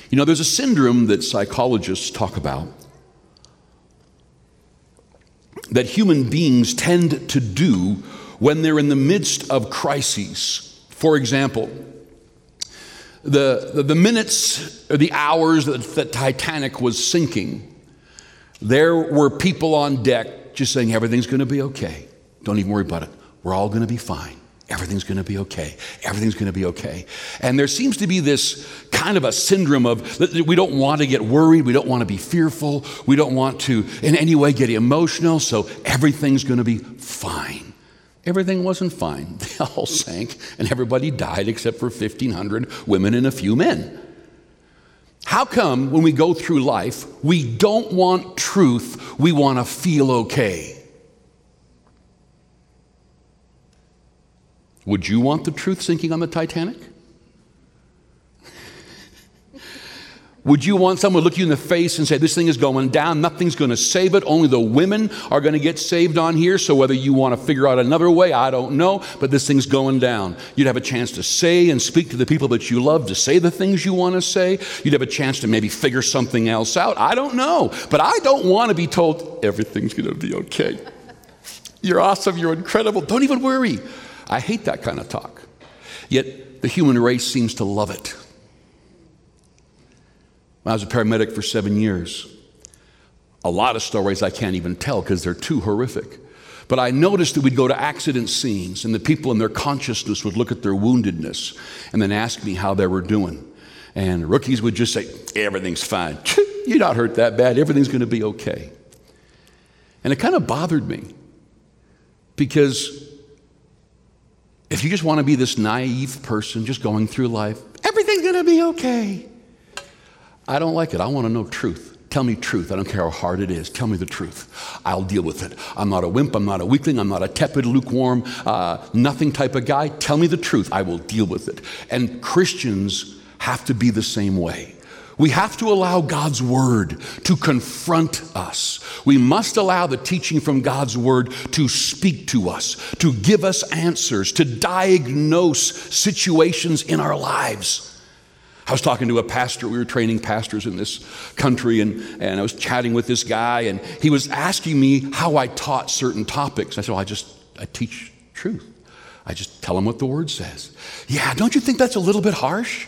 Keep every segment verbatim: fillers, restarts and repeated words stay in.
You know, there's a syndrome that psychologists talk about that human beings tend to do when they're in the midst of crises. For example, the, the, the minutes or the hours that the Titanic was sinking, there were people on deck just saying, everything's going to be okay. Don't even worry about it. We're all going to be fine. Everything's going to be okay. Everything's going to be okay. And there seems to be this kind of a syndrome of we don't want to get worried. We don't want to be fearful. We don't want to in any way get emotional. So everything's going to be fine. Everything wasn't fine. They all sank and everybody died except for fifteen hundred women and a few men. How come when we go through life, we don't want truth, we want to feel okay? Would you want the truth sinking on the Titanic? Would you want someone to look you in the face and say, this thing is going down, nothing's going to save it, only the women are going to get saved on here, so whether you want to figure out another way, I don't know, but this thing's going down. You'd have a chance to say and speak to the people that you love, to say the things you want to say. You'd have a chance to maybe figure something else out. I don't know, but I don't want to be told, everything's going to be okay. You're awesome, you're incredible, don't even worry. I hate that kind of talk. Yet the human race seems to love it. I was a paramedic for seven years. A lot of stories I can't even tell because they're too horrific. But I noticed that we'd go to accident scenes and the people in their consciousness would look at their woundedness and then ask me how they were doing. And rookies would just say, everything's fine. You're not hurt that bad. Everything's going to be okay. And it kind of bothered me because if you just want to be this naive person just going through life, everything's going to be okay. I don't like it. I want to know truth. Tell me truth. I don't care how hard it is. Tell me the truth. I'll deal with it. I'm not a wimp. I'm not a weakling. I'm not a tepid, lukewarm, uh, nothing type of guy. Tell me the truth. I will deal with it. And Christians have to be the same way. We have to allow God's word to confront us. We must allow the teaching from God's word to speak to us, to give us answers, to diagnose situations in our lives. I was talking to a pastor. We were training pastors in this country, and, and I was chatting with this guy, and he was asking me how I taught certain topics. I said, well, I just, I teach truth. I just tell them what the word says. Yeah, don't you think that's a little bit harsh?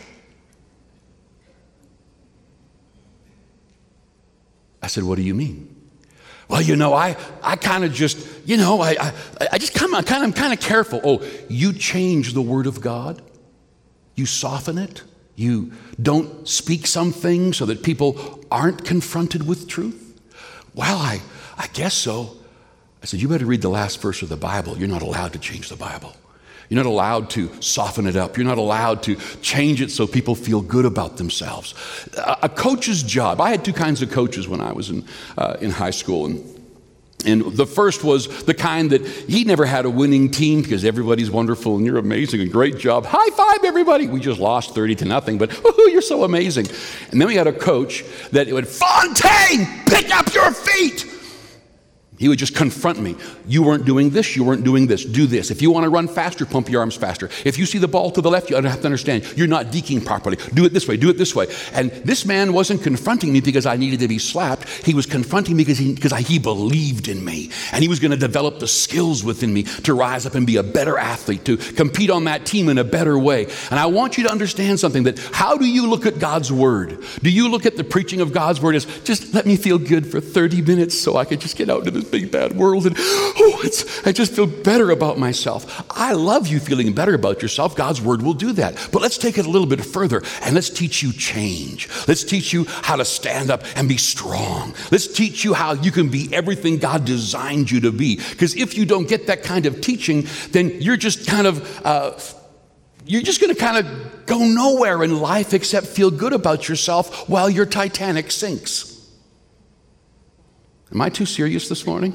I said, what do you mean? Well, you know, I, I kind of just, you know, I, I, I just come, I kind of, I'm kind of careful. Oh, you change the word of God? You soften it? You don't speak some things so that people aren't confronted with truth? Well, I, I guess so. I said, you better read the last verse of the Bible. You're not allowed to change the Bible. You're not allowed to soften it up. You're not allowed to change it so people feel good about themselves. A, a coach's job, I had two kinds of coaches when I was in, uh, in high school. And And the first was the kind that he never had a winning team because everybody's wonderful and you're amazing and great job. High five, everybody. We just lost thirty to nothing, but woohoo, you're so amazing. And then we had a coach that would, Fontaine, pick up your feet. He would just confront me. You weren't doing this, you weren't doing this. Do this. If you want to run faster, pump your arms faster. If you see the ball to the left, you have to understand you're not deking properly. Do it this way, do it this way. And this man wasn't confronting me because I needed to be slapped. He was confronting me because he, because I, he believed in me. And he was going to develop the skills within me to rise up and be a better athlete, to compete on that team in a better way. And I want you to understand something, that how do you look at God's word? Do you look at the preaching of God's word as just let me feel good for thirty minutes so I could just get out into this big bad world and oh, it's, I just feel better about myself? I love you feeling better about yourself. God's word will do that. But let's take it a little bit further and let's teach you change. Let's teach you how to stand up and be strong. Let's teach you how you can be everything God designed you to be. Because if you don't get that kind of teaching, then you're just kind of uh, you're just going to kind of go nowhere in life except feel good about yourself while your Titanic sinks. Am I too serious this morning?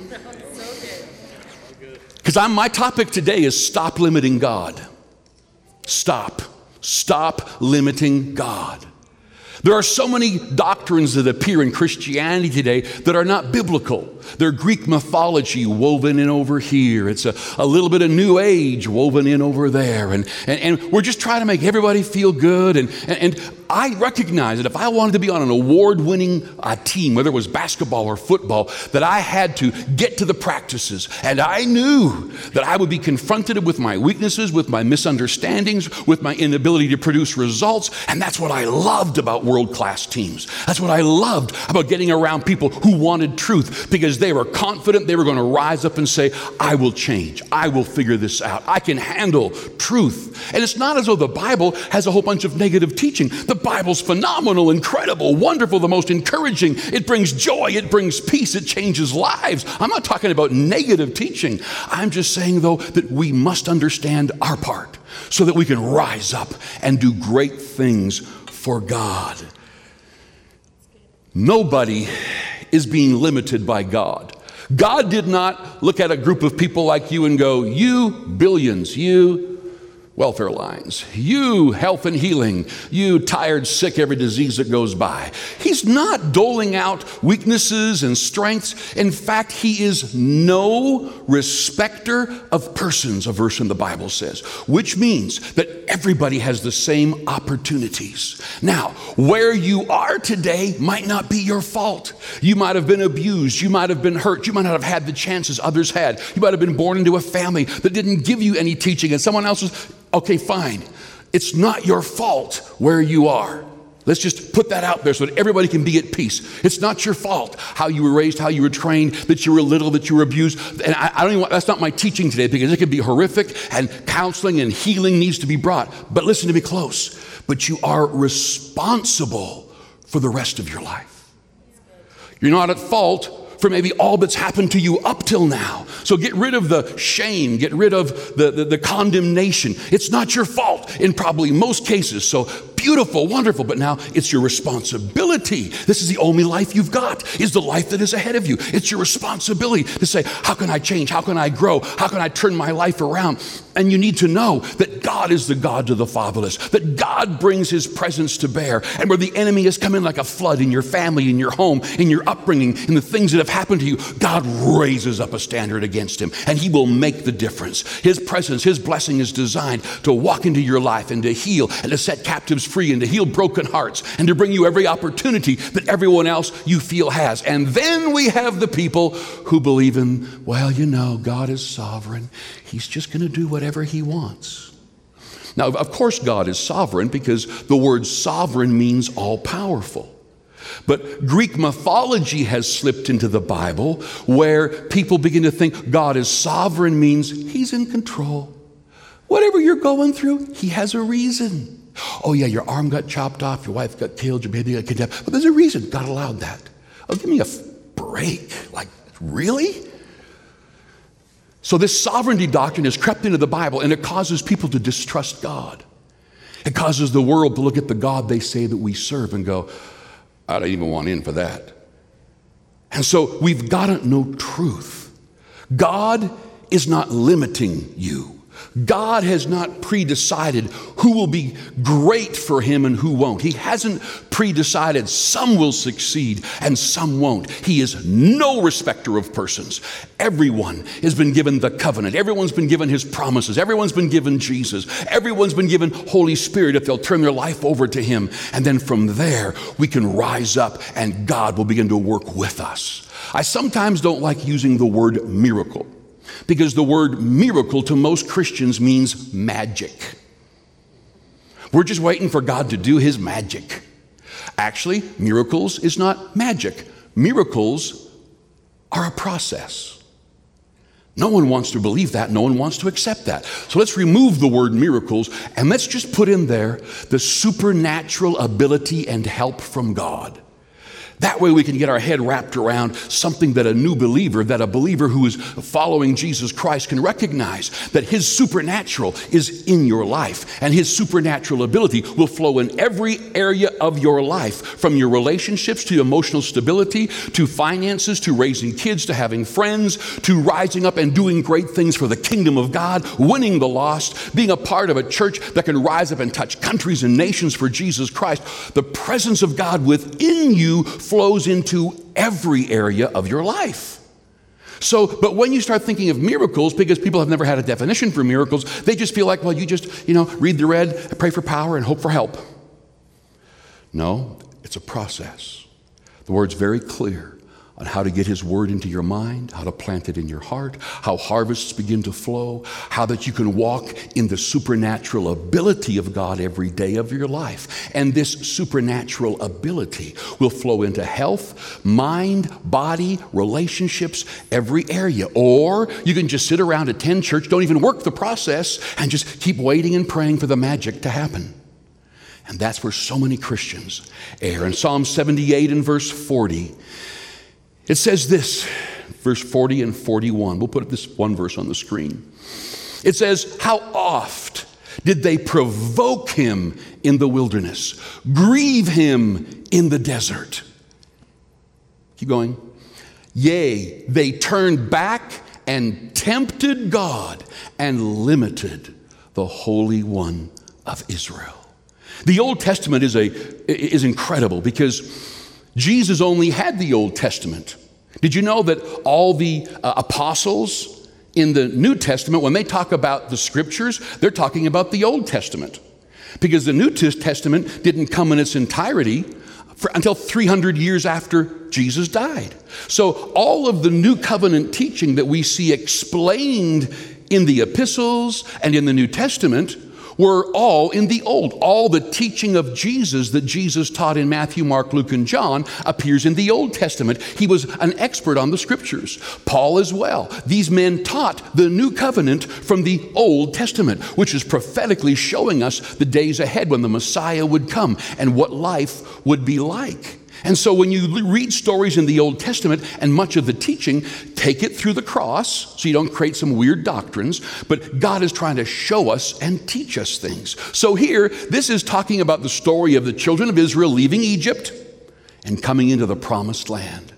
Because I'm my topic today is stop limiting God. Stop. Stop limiting God. There are so many doctrines doctrines that appear in Christianity today that are not biblical. They're Greek mythology woven in over here. It's a, a little bit of New Age woven in over there. And, and, and we're just trying to make everybody feel good. And, and, and I recognize that if I wanted to be on an award-winning uh, team, whether it was basketball or football, that I had to get to the practices. And I knew that I would be confronted with my weaknesses, with my misunderstandings, with my inability to produce results. And that's what I loved about world-class teams. That's what I loved about getting around people who wanted truth, because they were confident they were going to rise up and say, I will change. I will figure this out. I can handle truth. And it's not as though the Bible has a whole bunch of negative teaching. The Bible's phenomenal, incredible, wonderful, the most encouraging. It brings joy. It brings peace. It changes lives. I'm not talking about negative teaching. I'm just saying, though, that we must understand our part so that we can rise up and do great things for God. Nobody is being limited by God. God did not look at a group of people like you and go, you billions, you welfare lines, you health and healing, you tired, sick, every disease that goes by. He's not doling out weaknesses and strengths. In fact, he is no respecter of persons, a verse in the Bible says, which means that everybody has the same opportunities. Now, where you are today might not be your fault. You might have been abused. You might have been hurt. You might not have had the chances others had. You might have been born into a family that didn't give you any teaching, and someone else was, okay, fine. It's not your fault where you are. Let's just put that out there so that everybody can be at peace. It's not your fault how you were raised, how you were trained, that you were little, that you were abused. And I, I don't even want, that's not my teaching today, because it can be horrific, and counseling and healing needs to be brought. But listen to me close. But you are responsible for the rest of your life. You're not at fault for maybe all that's happened to you up till now. So get rid of the shame, get rid of the, the, the condemnation. It's not your fault in probably most cases. So beautiful, wonderful, but now it's your responsibility. This is the only life you've got, is the life that is ahead of you. It's your responsibility to say, how can I change? How can I grow? How can I turn my life around? And you need to know that God is the God to the fatherless, that God brings his presence to bear. And where the enemy has come in like a flood in your family, in your home, in your upbringing, in the things that have happened to you, God raises up a standard against him, and he will make the difference. His presence, his blessing is designed to walk into your life and to heal and to set captives free and to heal broken hearts and to bring you every opportunity that everyone else you feel has. And then we have the people who believe in, well, you know, God is sovereign. He's just going to do whatever he wants. Now, of course, God is sovereign, because the word sovereign means all powerful. But Greek mythology has slipped into the Bible, where people begin to think God is sovereign means he's in control. Whatever you're going through, he has a reason. Oh yeah, your arm got chopped off, your wife got killed, your baby got kidnapped, but there's a reason God allowed that. Oh, give me a break. Like, really? So this sovereignty doctrine has crept into the Bible, and it causes people to distrust God. It causes the world to look at the God they say that we serve and go, I don't even want in for that. And so we've got to know truth. God is not limiting you. God has not pre-decided who will be great for him and who won't. He hasn't pre-decided some will succeed and some won't. He is no respecter of persons. Everyone has been given the covenant. Everyone's been given his promises. Everyone's been given Jesus. Everyone's been given Holy Spirit if they'll turn their life over to him. And then from there, we can rise up and God will begin to work with us. I sometimes don't like using the word miracle, because the word miracle to most Christians means magic. We're just waiting for God to do his magic. Actually, miracles is not magic. Miracles are a process. No one wants to believe that. No one wants to accept that. So let's remove the word miracles and let's just put in there the supernatural ability and help from God. That way we can get our head wrapped around something that a new believer, that a believer who is following Jesus Christ can recognize, that his supernatural is in your life, and his supernatural ability will flow in every area of your life, from your relationships to emotional stability, to finances, to raising kids, to having friends, to rising up and doing great things for the kingdom of God, winning the lost, being a part of a church that can rise up and touch countries and nations for Jesus Christ. The presence of God within you flows into every area of your life. So, but when you start thinking of miracles, because people have never had a definition for miracles, they just feel like, well, you just, you know, read the red, pray for power, and hope for help. No, it's a process. The word's very clear on how to get his word into your mind, how to plant it in your heart, how harvests begin to flow, how that you can walk in the supernatural ability of God every day of your life. And this supernatural ability will flow into health, mind, body, relationships, every area. Or you can just sit around, attend church, don't even work the process, and just keep waiting and praying for the magic to happen. And that's where so many Christians err. In Psalm seventy-eight and verse forty, it says this, verse forty and forty-one. We'll put this one verse on the screen. It says, how oft did they provoke him in the wilderness, grieve him in the desert? Keep going. Yea, they turned back and tempted God and limited the Holy One of Israel. The Old Testament is, a, is incredible because Jesus only had the Old Testament. Did you know that all the uh, apostles in the New Testament, when they talk about the scriptures, they're talking about the Old Testament? Because the New Testament didn't come in its entirety for, until three hundred years after Jesus died. So all of the New Covenant teaching that we see explained in the epistles and in the New Testament were all in the Old. All the teaching of Jesus that Jesus taught in Matthew, Mark, Luke, and John appears in the Old Testament. He was an expert on the scriptures. Paul as well. These men taught the New Covenant from the Old Testament, which is prophetically showing us the days ahead when the Messiah would come and what life would be like. And so when you read stories in the Old Testament and much of the teaching, take it through the cross so you don't create some weird doctrines, but God is trying to show us and teach us things. So here, this is talking about the story of the children of Israel leaving Egypt and coming into the promised land.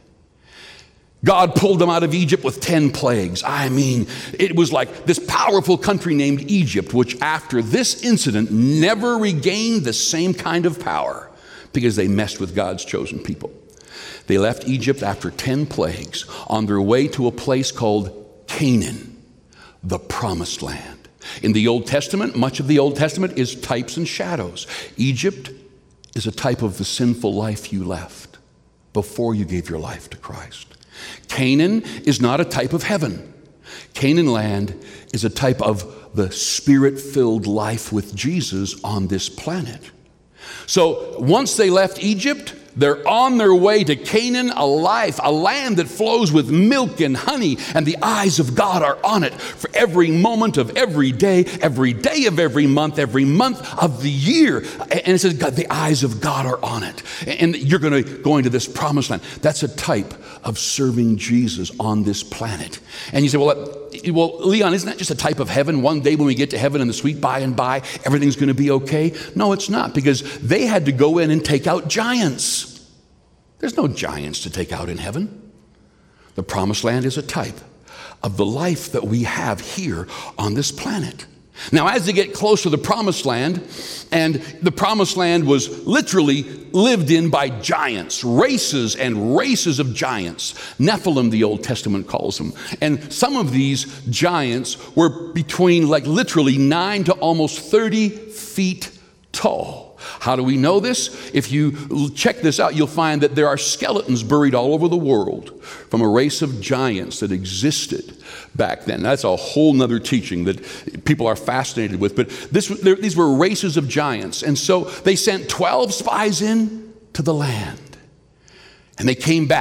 God pulled them out of Egypt with ten plagues. I mean, it was like this powerful country named Egypt, which after this incident never regained the same kind of power, because they messed with God's chosen people. They left Egypt after ten plagues on their way to a place called Canaan, the promised land. In the Old Testament, much of the Old Testament is types and shadows. Egypt is a type of the sinful life you left before you gave your life to Christ. Canaan is not a type of heaven. Canaan land is a type of the spirit-filled life with Jesus on this planet. So once they left Egypt, they're on their way to Canaan, a life, a land that flows with milk and honey, and the eyes of God are on it for every moment of every day, every day of every month, every month of the year. And it says, God, the eyes of God are on it. And you're going to go into this promised land. That's a type of serving Jesus on this planet. And you say, well, well, Leon, isn't that just a type of heaven? One day when we get to heaven in the sweet by and by, everything's going to be okay? No, it's not, because they had to go in and take out giants. There's no giants to take out in heaven. The promised land is a type of the life that we have here on this planet. Now, as they get close to the promised land, and the promised land was literally lived in by giants, races and races of giants. Nephilim, the Old Testament calls them. And some of these giants were between like literally nine to almost thirty feet tall. How do we know this? If you check this out, you'll find that there are skeletons buried all over the world from a race of giants that existed back then. That's a whole nother teaching that people are fascinated with. But this, these were races of giants. And so they sent twelve spies in to the land. And they came back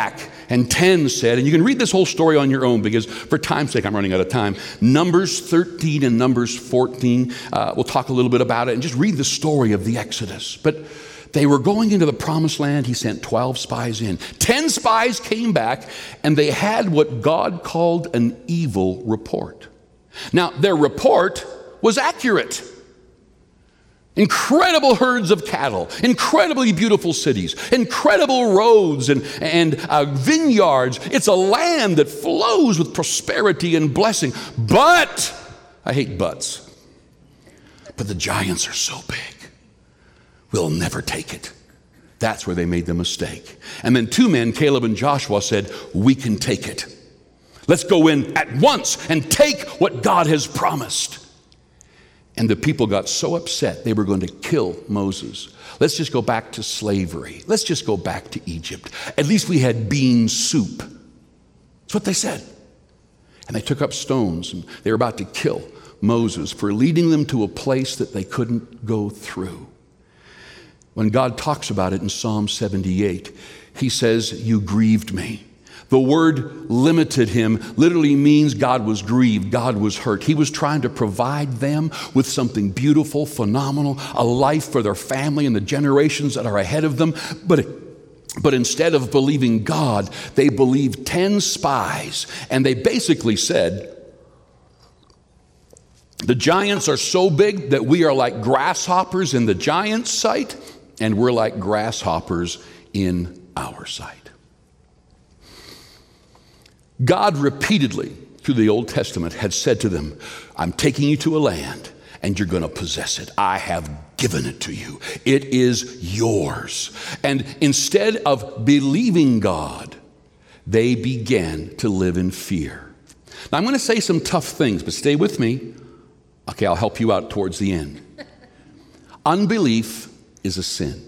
and ten said, and you can read this whole story on your own because for time's sake I'm running out of time. Numbers thirteen and Numbers fourteen, uh, we'll talk a little bit about it and just read the story of the Exodus. But they were going into the promised land. He sent twelve spies in. ten spies came back and they had what God called an evil report. Now, their report was accurate. Incredible herds of cattle, incredibly beautiful cities, incredible roads and, and uh, vineyards. It's a land that flows with prosperity and blessing. But, I hate buts, but the giants are so big, we'll never take it. That's where they made the mistake. And then two men, Caleb and Joshua, said, we can take it. Let's go in at once and take what God has promised. And the people got so upset they were going to kill Moses. Let's just go back to slavery. Let's just go back to Egypt. At least we had bean soup. That's what they said. And they took up stones and they were about to kill Moses for leading them to a place that they couldn't go through. When God talks about it in Psalm seventy-eight, he says, you grieved me. The word limited him literally means God was grieved, God was hurt. He was trying to provide them with something beautiful, phenomenal, a life for their family and the generations that are ahead of them. But, but instead of believing God, they believed ten spies. And they basically said, the giants are so big that we are like grasshoppers in the giant's sight, and we're like grasshoppers in our sight. God repeatedly, through the Old Testament, had said to them, I'm taking you to a land and you're going to possess it. I have given it to you. It is yours. And instead of believing God, they began to live in fear. Now, I'm going to say some tough things, but stay with me. Okay, I'll help you out towards the end. Unbelief is a sin.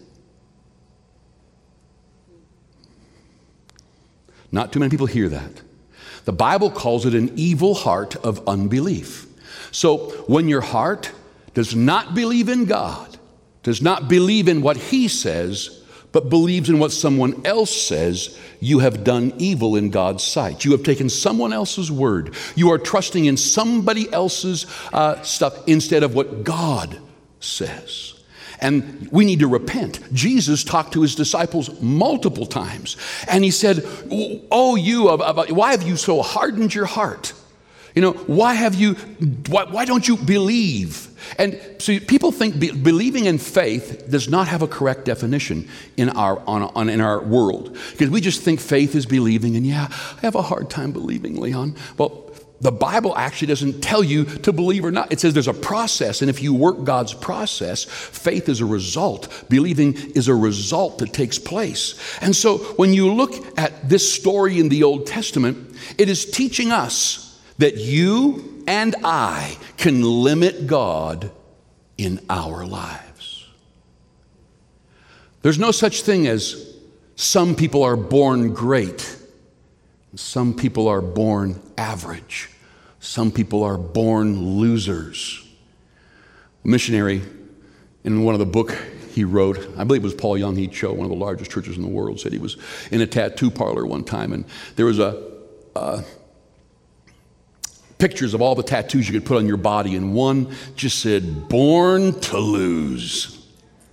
Not too many people hear that. The Bible calls it an evil heart of unbelief. So when your heart does not believe in God, does not believe in what he says, but believes in what someone else says, you have done evil in God's sight. You have taken someone else's word. You are trusting in somebody else's uh, stuff instead of what God says. And we need to repent. Jesus talked to his disciples multiple times. And he said, oh, you, why have you so hardened your heart? You know, why have you, why, why don't you believe? And so people think be, believing in faith does not have a correct definition in our, on, on, in our world. Because we just think faith is believing. And yeah, I have a hard time believing, Leon. Well, the Bible actually doesn't tell you to believe or not. It says there's a process, and if you work God's process, faith is a result. Believing is a result that takes place. And so when you look at this story in the Old Testament, it is teaching us that you and I can limit God in our lives. There's no such thing as some people are born great. Some people are born average. Some people are born losers. A missionary, in one of the book he wrote, I believe it was Paul Young He Cho, one of the largest churches in the world, said he was in a tattoo parlor one time, and there was a uh, pictures of all the tattoos you could put on your body, and one just said, born to lose.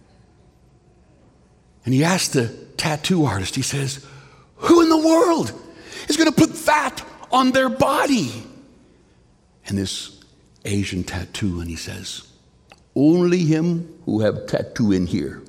And he asked the tattoo artist, he says, who in the world is going to put that on their body? And this Asian tattoo, and he says, only him who have tattoo in here.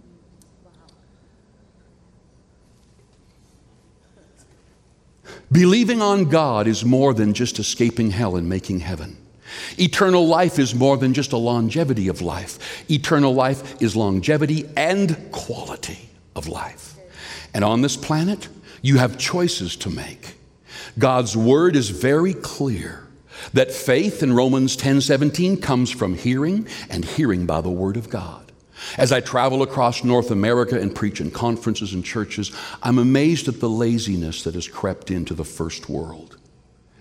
Believing on God is more than just escaping hell and making heaven. Eternal life is more than just a longevity of life. Eternal life is longevity and quality of life. And on this planet, you have choices to make. God's word is very clear that faith in Romans ten seventeen comes from hearing, and hearing by the word of God. As I travel across North America and preach in conferences and churches, I'm amazed at the laziness that has crept into the first world.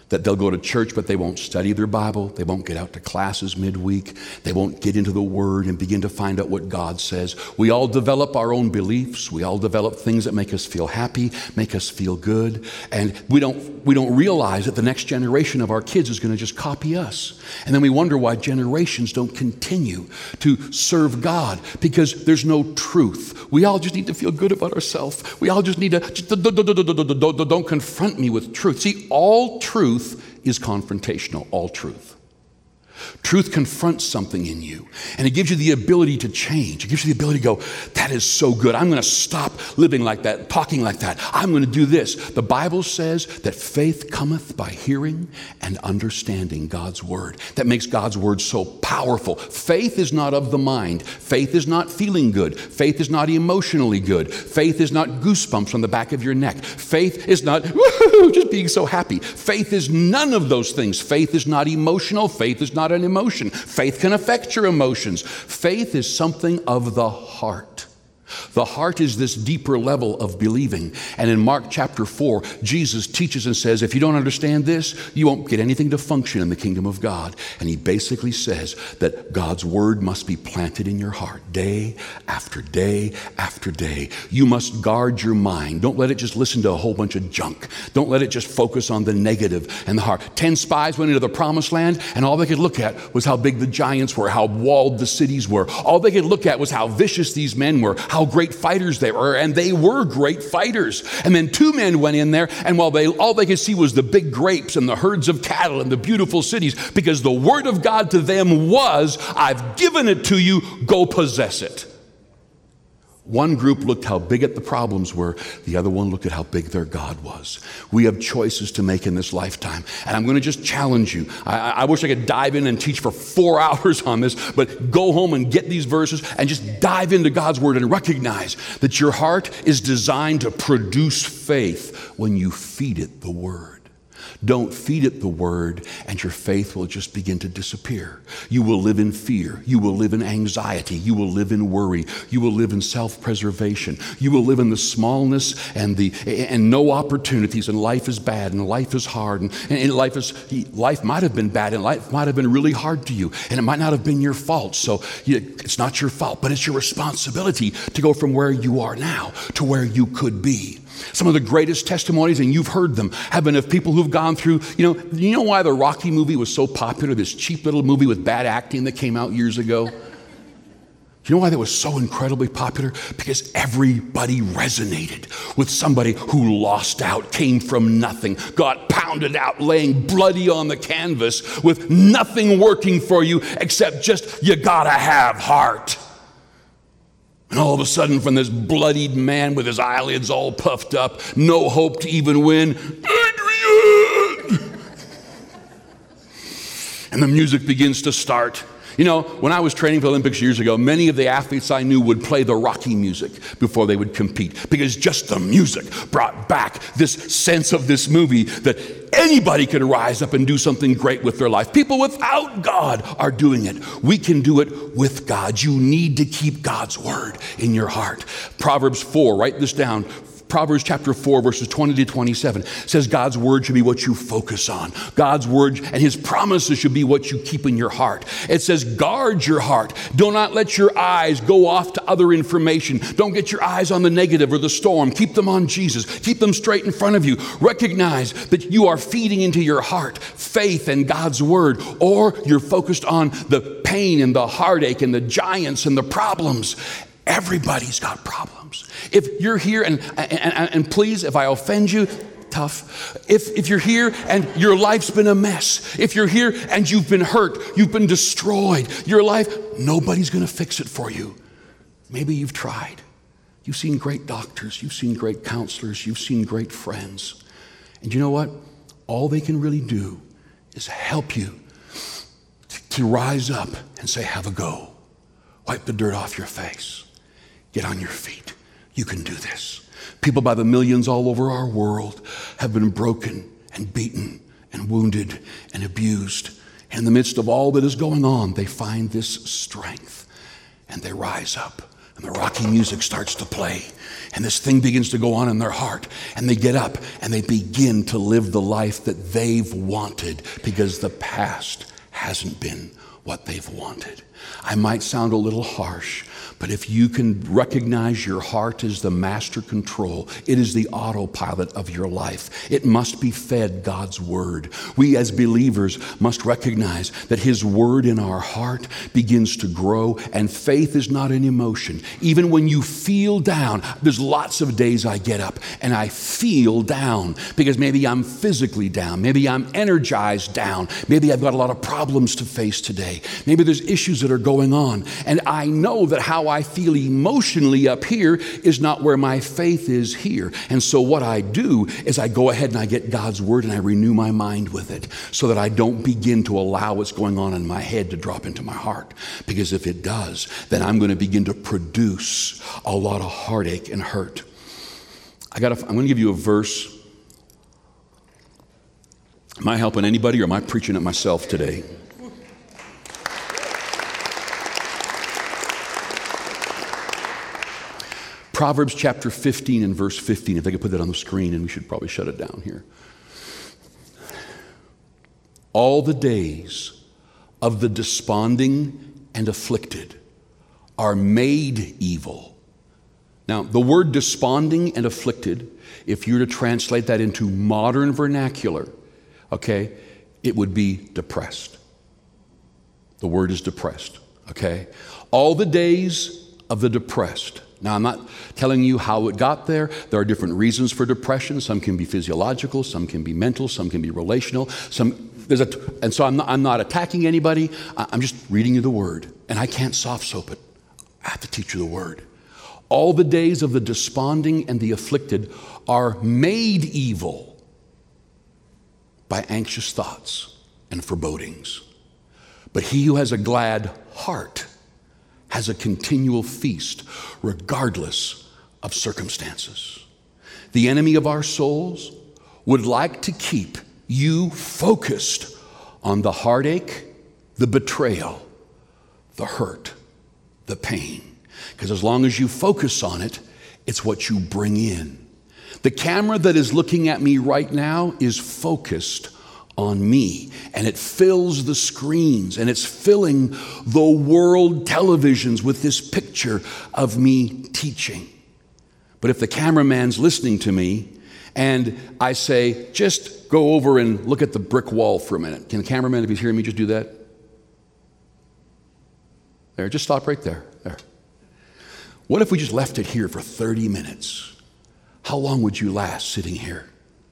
That they'll go to church, but they won't study their Bible. They won't get out to classes midweek. They won't get into the Word and begin to find out what God says. We all develop our own beliefs. We all develop things that make us feel happy, make us feel good. And we don't, we don't realize that the next generation of our kids is going to just copy us. And then we wonder why generations don't continue to serve God, because there's no truth. We all just need to feel good about ourselves. We all just need to, just, don't confront me with truth. See, all truth is confrontational, all truth. Truth confronts something in you, and it gives you the ability to change. It gives you the ability to go, that is so good. I'm going to stop living like that, talking like that. I'm going to do this. The Bible says that faith cometh by hearing and understanding God's word. That makes God's word so powerful. Faith is not of the mind. Faith is not feeling good. Faith is not emotionally good. Faith is not goosebumps on the back of your neck. Faith is not woo-hoo, just being so happy. Faith is none of those things. Faith is not emotional. Faith is not an emotion. Faith can affect your emotions. Faith is something of the heart. The heart is this deeper level of believing. And in Mark chapter four, Jesus teaches and says, if you don't understand this, you won't get anything to function in the kingdom of God. And he basically says that God's word must be planted in your heart day after day after day. You must guard your mind. Don't let it just listen to a whole bunch of junk. Don't let it just focus on the negative and the heart. Ten spies went into the promised land, and all they could look at was how big the giants were, how walled the cities were. All they could look at was how vicious these men were, how great fighters they were, and they were great fighters. And then two men went in there, and while they all they could see was the big grapes and the herds of cattle and the beautiful cities, because the word of God to them was, I've given it to you, go possess it. One group looked how big at the problems were. The other one looked at how big their God was. We have choices to make in this lifetime. And I'm going to just challenge you. I, I wish I could dive in and teach for four hours on this, but go home and get these verses and just dive into God's word and recognize that your heart is designed to produce faith when you feed it the word. Don't feed it the word, and your faith will just begin to disappear. You will live in fear. You will live in anxiety. You will live in worry. You will live in self-preservation. You will live in the smallness and the and no opportunities, and life is bad, and life is hard, and, and life is life might have been bad, and life might have been really hard to you, and it might not have been your fault. So you, it's not your fault, but it's your responsibility to go from where you are now to where you could be. Some of the greatest testimonies, and you've heard them, have been of people who've gone through, you know, you know why the Rocky movie was so popular, this cheap little movie with bad acting that came out years ago? Do you know why that was so incredibly popular? Because everybody resonated with somebody who lost out, came from nothing, got pounded out, laying bloody on the canvas with nothing working for you except just, you gotta have heart. And all of a sudden, from this bloodied man with his eyelids all puffed up, no hope to even win, Adrian! And the music begins to start. You know, when I was training for the Olympics years ago, many of the athletes I knew would play the Rocky music before they would compete, because just the music brought back this sense of this movie that anybody could rise up and do something great with their life. People without God are doing it. We can do it with God. You need to keep God's word in your heart. Proverbs four, write this down. Proverbs chapter four, verses twenty to twenty-seven says God's word should be what you focus on. God's word and his promises should be what you keep in your heart. It says guard your heart. Do not let your eyes go off to other information. Don't get your eyes on the negative or the storm. Keep them on Jesus. Keep them straight in front of you. Recognize that you are feeding into your heart faith and God's word, or you're focused on the pain and the heartache and the giants and the problems. Everybody's got problems. If you're here, and, and, and please, if I offend you, tough. If, if you're here and your life's been a mess, if you're here and you've been hurt, you've been destroyed, your life, nobody's going to fix it for you. Maybe you've tried. You've seen great doctors. You've seen great counselors. You've seen great friends. And you know what? All they can really do is help you to, to rise up and say, have a go. Wipe the dirt off your face. Get on your feet. You can do this. People by the millions all over our world have been broken and beaten and wounded and abused. In the midst of all that is going on, they find this strength and they rise up and the Rocky music starts to play, and this thing begins to go on in their heart, and they get up and they begin to live the life that they've wanted because the past hasn't been what they've wanted. I might sound a little harsh, but if you can recognize your heart as the master control, it is the autopilot of your life. It must be fed God's word. We as believers must recognize that his word in our heart begins to grow, and faith is not an emotion. Even when you feel down, there's lots of days I get up and I feel down because maybe I'm physically down. Maybe I'm energized down. Maybe I've got a lot of problems to face today. Maybe there's issues that are going on. And I know that how I feel emotionally up here is not where my faith is here. And so what I do is I go ahead and I get God's word and I renew my mind with it so that I don't begin to allow what's going on in my head to drop into my heart. Because if it does, then I'm going to begin to produce a lot of heartache and hurt. I got. I'm going to give you a verse. Am I helping anybody or am I preaching it myself today? Proverbs chapter fifteen and verse fifteen, if they could put that on the screen, and we should probably shut it down here. All the days of the desponding and afflicted are made evil. Now, the word desponding and afflicted, if you were to translate that into modern vernacular, okay, it would be depressed. The word is depressed, okay? All the days of the depressed. Now, I'm not telling you how it got there. There are different reasons for depression. Some can be physiological, some can be mental, some can be relational. Some there's a, and so I'm not, I'm not attacking anybody. I'm just reading you the word, and I can't soft soap it. I have to teach you the word. All the days of the desponding and the afflicted are made evil by anxious thoughts and forebodings. But he who has a glad heart has a continual feast, regardless of circumstances. The enemy of our souls would like to keep you focused on the heartache, the betrayal, the hurt, the pain. Because as long as you focus on it, it's what you bring in. The camera that is looking at me right now is focused on me, and it fills the screens, and it's filling the world televisions with this picture of me teaching. But if the cameraman's listening to me and I say, just go over and look at the brick wall for a minute. Can the cameraman, if he's hearing me, just do that? There, just stop right there. There. What if we just left it here for thirty minutes? How long would you last sitting here?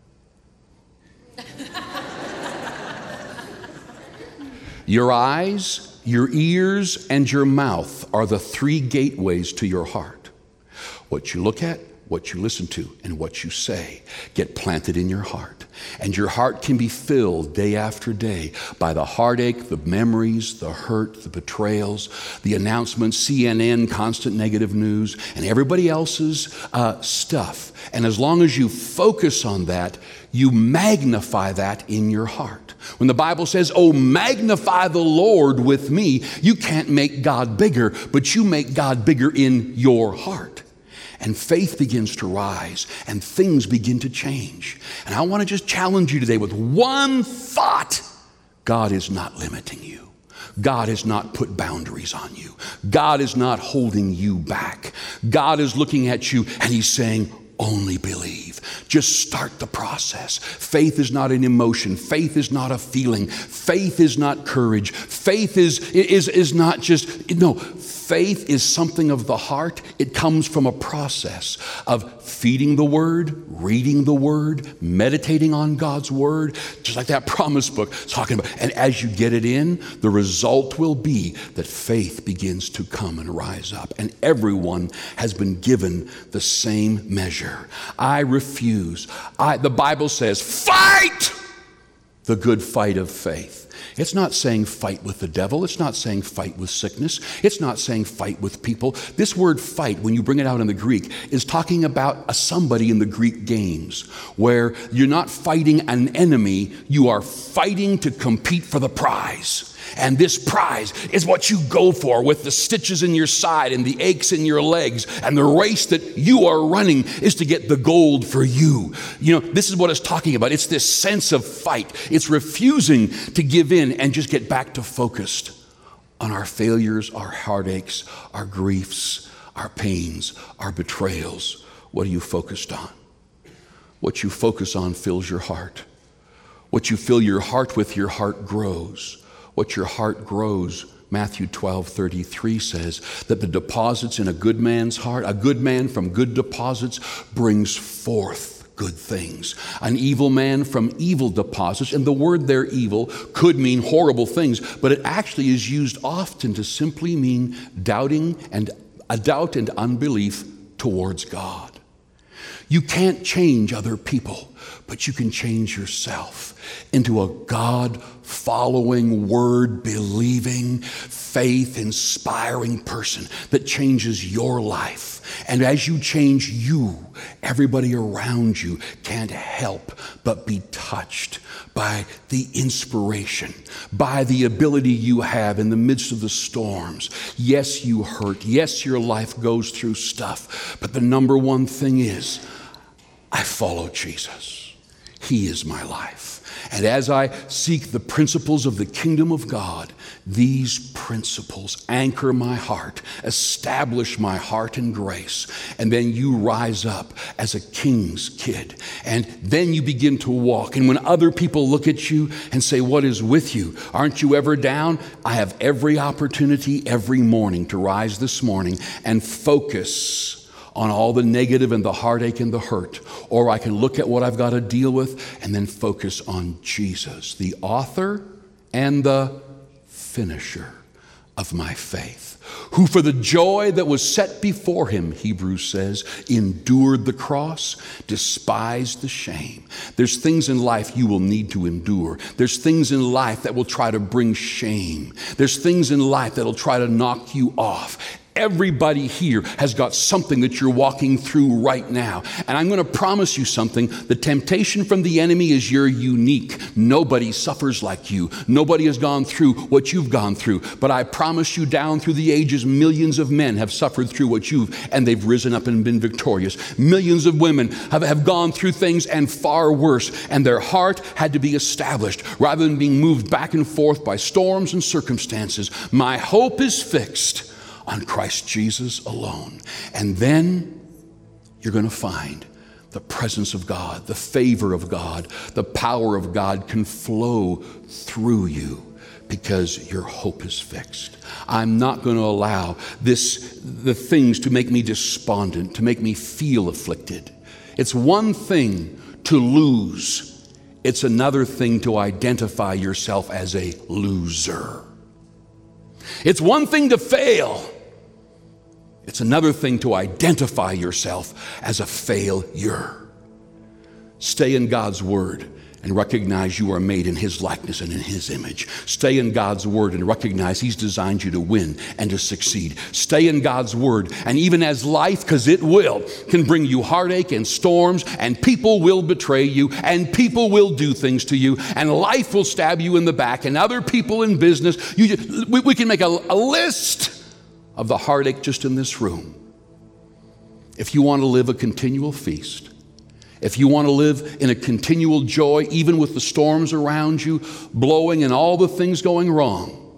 Your eyes, your ears, and your mouth are the three gateways to your heart. What you look at, what you listen to, and what you say get planted in your heart. And your heart can be filled day after day by the heartache, the memories, the hurt, the betrayals, the announcements, C N N, constant negative news, and everybody else's uh, stuff. And as long as you focus on that, you magnify that in your heart. When the Bible says, oh, magnify the Lord with me, you can't make God bigger, but you make God bigger in your heart. And faith begins to rise and things begin to change. And I want to just challenge you today with one thought. God is not limiting you. God has not put boundaries on you. God is not holding you back. God is looking at you and he's saying, only believe. Just start the process. Faith is not an emotion. Faith is not a feeling. Faith is not courage. Faith is, is, is not just, no, faith is something of the heart. It comes from a process of feeding the word, reading the word, meditating on God's word, just like that promise book talking about. And as you get it in, the result will be that faith begins to come and rise up. And everyone has been given the same measure. I refuse. I, the Bible says, fight the good fight of faith. It's not saying fight with the devil. It's not saying fight with sickness. It's not saying fight with people. This word fight, when you bring it out in the Greek, is talking about a somebody in the Greek games where you're not fighting an enemy, you are fighting to compete for the prize. And this prize is what you go for, with the stitches in your side and the aches in your legs. And the race that you are running is to get the gold for you. You know, this is what it's talking about. It's this sense of fight. It's refusing to give in and just get back to focused on our failures, our heartaches, our griefs, our pains, our betrayals. What are you focused on? What you focus on fills your heart. What you fill your heart with, your heart grows. What your heart grows, Matthew twelve thirty-three says, that the deposits in a good man's heart, a good man from good deposits brings forth good things. An evil man from evil deposits, and the word there, evil, could mean horrible things, but it actually is used often to simply mean doubting and a doubt and unbelief towards God. You can't change other people, but you can change yourself into a God-following, word-believing, faith-inspiring person that changes your life. And as you change you, everybody around you can't help but be touched by the inspiration, by the ability you have in the midst of the storms. Yes, you hurt. Yes, your life goes through stuff. But the number one thing is, I follow Jesus. He is my life. And as I seek the principles of the kingdom of God, these principles anchor my heart, establish my heart in grace. And then you rise up as a king's kid. And then you begin to walk. And when other people look at you and say, what is with you? Aren't you ever down? I have every opportunity every morning to rise this morning and focus on all the negative and the heartache and the hurt. Or I can look at what I've got to deal with and then focus on Jesus, the author and the finisher of my faith, who for the joy that was set before him, Hebrews says, endured the cross, despised the shame. There's things in life you will need to endure. There's things in life that will try to bring shame. There's things in life that'll try to knock you off. Everybody here has got something that you're walking through right now. And I'm going to promise you something. The temptation from the enemy is you're unique. Nobody suffers like you. Nobody has gone through what you've gone through. But I promise you, down through the ages, millions of men have suffered through what you've, and they've risen up and been victorious. Millions of women have, have gone through things and far worse. And their heart had to be established rather than being moved back and forth by storms and circumstances. My hope is fixed on Christ Jesus alone. And then you're going to find the presence of God, the favor of God, the power of God can flow through you because your hope is fixed. I'm not going to allow this, the things to make me despondent, to make me feel afflicted. It's one thing to lose. It's another thing to identify yourself as a loser. It's one thing to fail. It's another thing to identify yourself as a failure. Stay in God's word and recognize you are made in his likeness and in his image. Stay in God's word and recognize he's designed you to win and to succeed. Stay in God's word, and even as life, because it will, can bring you heartache and storms, and people will betray you, and people will do things to you, and life will stab you in the back, and other people in business. You just, we, we can make a, a list of the heartache just in this room. If you want to live a continual feast, if you want to live in a continual joy, even with the storms around you blowing and all the things going wrong,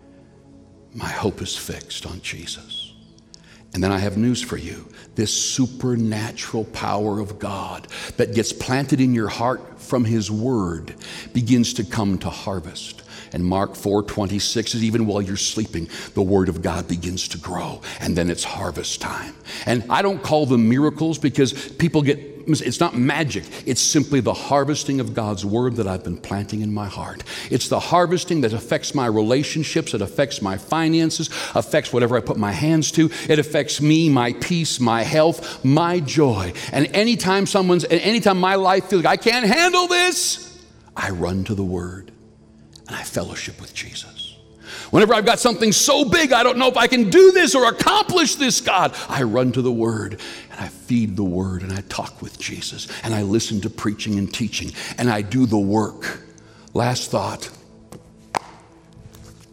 my hope is fixed on Jesus. And then I have news for you. This supernatural power of God that gets planted in your heart from his word begins to come to harvest. And Mark four twenty-six is, even while you're sleeping, the word of God begins to grow. And then it's harvest time. And I don't call them miracles because people get, it's not magic. It's simply the harvesting of God's word that I've been planting in my heart. It's the harvesting that affects my relationships. It affects my finances, affects whatever I put my hands to. It affects me, my peace, my health, my joy. And anytime someone's, and anytime my life feels like I can't handle this, I run to the word. And I fellowship with Jesus. Whenever I've got something so big, I don't know if I can do this or accomplish this, God, I run to the word and I feed the word and I talk with Jesus and I listen to preaching and teaching and I do the work. Last thought.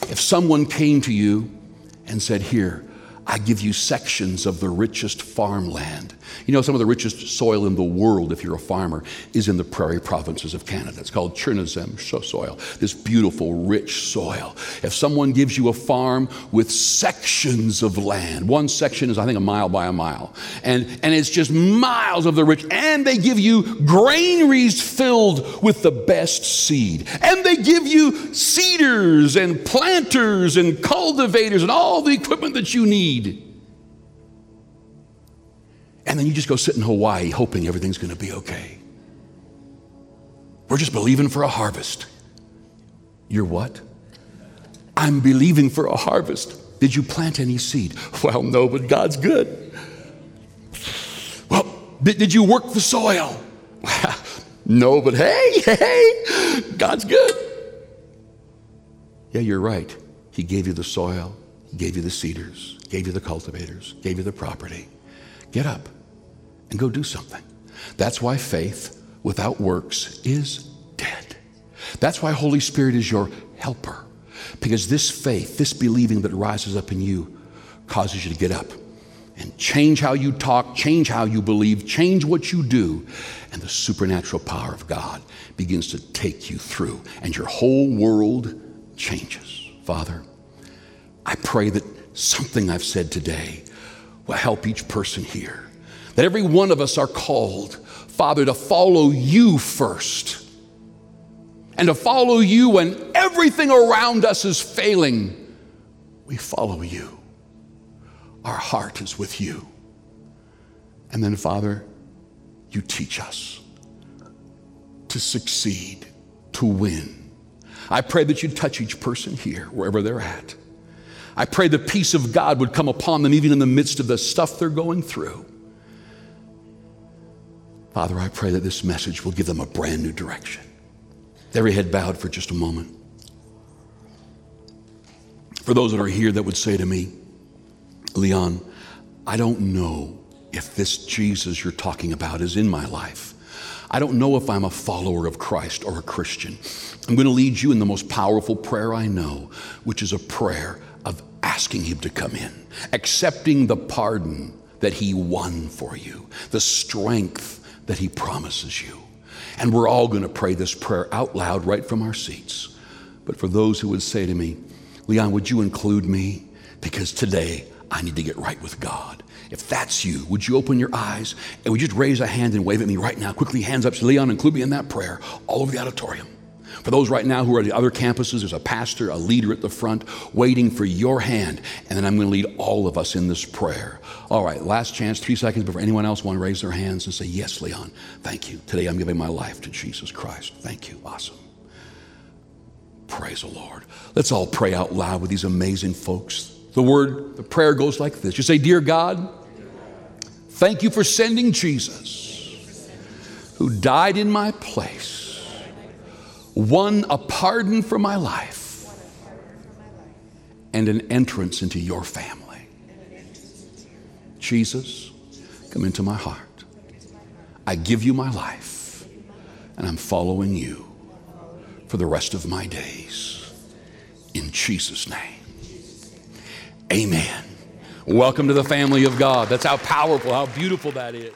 If someone came to you and said, here, I give you sections of the richest farmland. You know, some of the richest soil in the world, if you're a farmer, is in the prairie provinces of Canada. It's called Chernozem soil, this beautiful, rich soil. If someone gives you a farm with sections of land, one section is, I think, a mile by a mile, and, and it's just miles of the rich, and they give you granaries filled with the best seed, and they give you seeders and planters and cultivators and all the equipment that you need. And then you just go sit in Hawaii hoping everything's going to be okay. We're just believing for a harvest. You're what? I'm believing for a harvest. Did you plant any seed? Well, no, but God's good. Well, did, did you work the soil? No, but hey, hey, God's good. Yeah, you're right. He gave you the soil. He gave you the seeders, gave you the cultivators, gave you the property. Get up and go do something. That's why faith without works is dead. That's why Holy Spirit is your helper. Because this faith, this believing that rises up in you, causes you to get up and change how you talk, change how you believe, change what you do, and the supernatural power of God begins to take you through, and your whole world changes. Father, I pray that something I've said today will help each person here. That every one of us are called, Father, to follow you first. And to follow you when everything around us is failing. We follow you. Our heart is with you. And then, Father, you teach us to succeed, to win. I pray that you touch each person here, wherever they're at. I pray the peace of God would come upon them even in the midst of the stuff they're going through. Father, I pray that this message will give them a brand new direction. Every head bowed for just a moment. For those that are here that would say to me, Leon, I don't know if this Jesus you're talking about is in my life. I don't know if I'm a follower of Christ or a Christian. I'm going to lead you in the most powerful prayer I know, which is a prayer of asking him to come in, accepting the pardon that he won for you, the strength that he promises you. And we're all going to pray this prayer out loud right from our seats. But for those who would say to me, Leon, would you include me? Because today I need to get right with God. If that's you, would you open your eyes and would you just raise a hand and wave at me right now? Quickly, hands up. Say, Leon, include me in that prayer all over the auditorium. For those right now who are at the other campuses, there's a pastor, a leader at the front waiting for your hand. And then I'm going to lead all of us in this prayer. All right, last chance, three seconds before anyone else want to raise their hands and say, yes, Leon, thank you. Today I'm giving my life to Jesus Christ. Thank you. Awesome. Praise the Lord. Let's all pray out loud with these amazing folks. The word, the prayer goes like this. You say, Dear God, thank you for sending Jesus, who died in my place, won a pardon for my life, and an entrance into your family. Jesus, come into my heart. I give you my life, and I'm following you for the rest of my days. In Jesus' name, amen. Welcome to the family of God. That's how powerful, how beautiful that is.